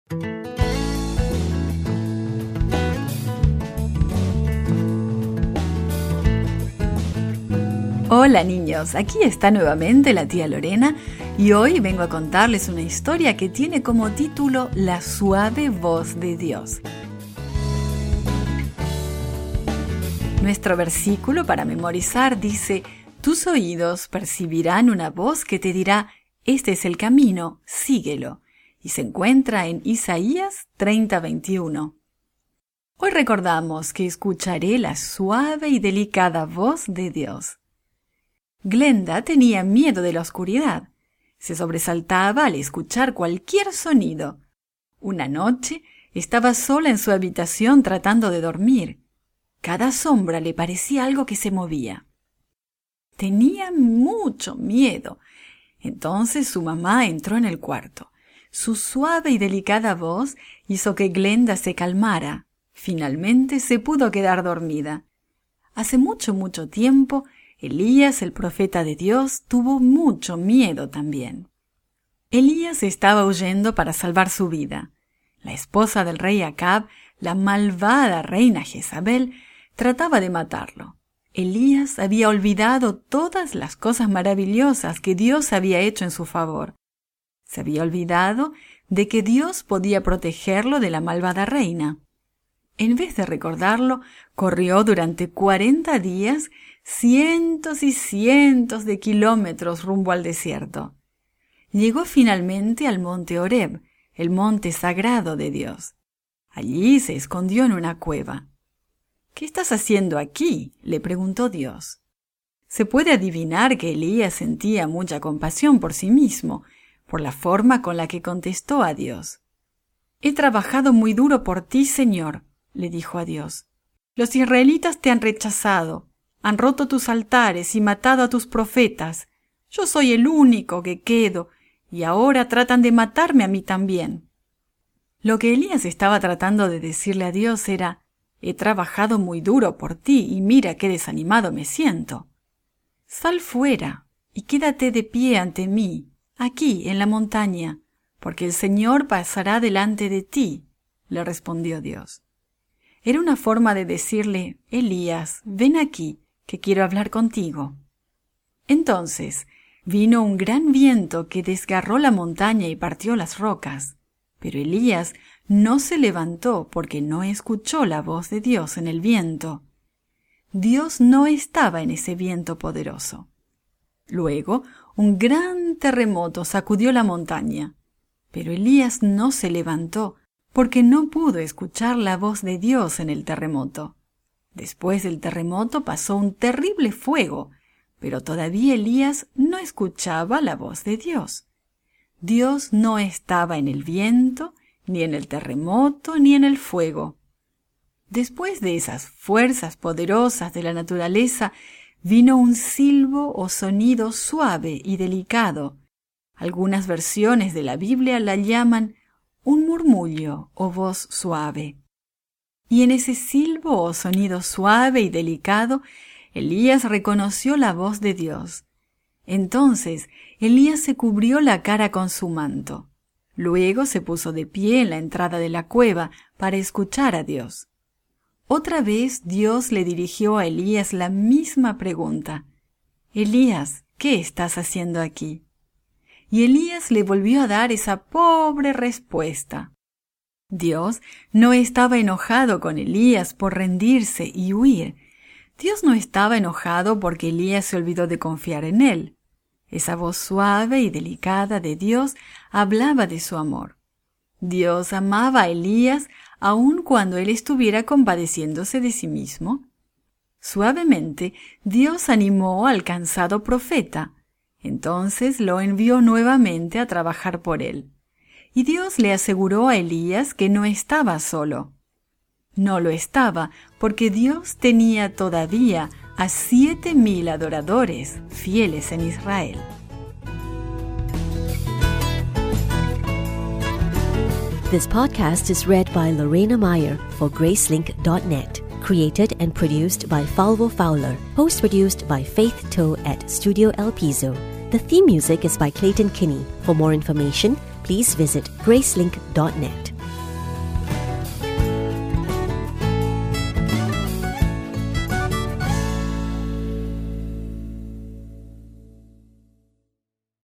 Hola niños, aquí está nuevamente la tía Lorena y hoy vengo a contarles una historia que tiene como título La suave voz de Dios. Nuestro versículo para memorizar dice: tus oídos percibirán una voz que te dirá, este es el camino, síguelo. Y se encuentra en Isaías 30:21. Hoy recordamos que escucharé la suave y delicada voz de Dios. Glenda tenía miedo de la oscuridad. Se sobresaltaba al escuchar cualquier sonido. Una noche estaba sola en su habitación tratando de dormir. Cada sombra le parecía algo que se movía. Tenía mucho miedo. Entonces su mamá entró en el cuarto. Su suave y delicada voz hizo que Glenda se calmara. Finalmente se pudo quedar dormida. Hace mucho tiempo, Elías, el profeta de Dios, tuvo mucho miedo también. Elías estaba huyendo para salvar su vida. La esposa del rey Acab, la malvada reina Jezabel, trataba de matarlo. Elías había olvidado todas las cosas maravillosas que Dios había hecho en su favor. Se había olvidado de que Dios podía protegerlo de la malvada reina. En vez de recordarlo, corrió durante 40 días cientos y cientos de kilómetros rumbo al desierto. Llegó finalmente al monte Horeb, el monte sagrado de Dios. Allí se escondió en una cueva. ¿Qué estás haciendo aquí?, le preguntó Dios. Se puede adivinar que Elías sentía mucha compasión por sí mismo, por la forma con la que contestó a Dios. He trabajado muy duro por ti, Señor, le dijo a Dios. Los israelitas te han rechazado, han roto tus altares y matado a tus profetas. Yo soy el único que quedo, y ahora tratan de matarme a mí también. Lo que Elías estaba tratando de decirle a Dios era: he trabajado muy duro por ti y mira qué desanimado me siento. Sal fuera y quédate de pie ante mí, aquí en la montaña, porque el Señor pasará delante de ti, le respondió Dios. Era una forma de decirle: Elías, ven aquí, que quiero hablar contigo. Entonces vino un gran viento que desgarró la montaña y partió las rocas, pero Elías no se levantó porque no escuchó la voz de Dios en el viento. Dios no estaba en ese viento poderoso. Luego, un gran terremoto sacudió la montaña, pero Elías no se levantó porque no pudo escuchar la voz de Dios en el terremoto. Después del terremoto pasó un terrible fuego, pero todavía Elías no escuchaba la voz de Dios. Dios no estaba en el viento, ni en el terremoto, ni en el fuego. Después de esas fuerzas poderosas de la naturaleza, vino un silbo o sonido suave y delicado. Algunas versiones de la Biblia la llaman un murmullo o voz suave. Y en ese silbo o sonido suave y delicado, Elías reconoció la voz de Dios. Entonces, Elías se cubrió la cara con su manto. Luego se puso de pie en la entrada de la cueva para escuchar a Dios. Otra vez Dios le dirigió a Elías la misma pregunta: Elías, ¿qué estás haciendo aquí? Y Elías le volvió a dar esa pobre respuesta. Dios no estaba enojado con Elías por rendirse y huir. Dios no estaba enojado porque Elías se olvidó de confiar en él. Esa voz suave y delicada de Dios hablaba de su amor. Dios amaba a Elías aun cuando él estuviera compadeciéndose de sí mismo. Suavemente, Dios animó al cansado profeta. Entonces lo envió nuevamente a trabajar por él. Y Dios le aseguró a Elías que no estaba solo. No lo estaba, porque Dios tenía todavía a 7,000 adoradores fieles en Israel. This podcast is read by Lorena Meyer for Gracelink.net. Created and produced by Falvo Fowler. Post-produced by Faith Toe at Studio El Piso. The theme music is by Clayton Kinney. For more information, please visit Gracelink.net.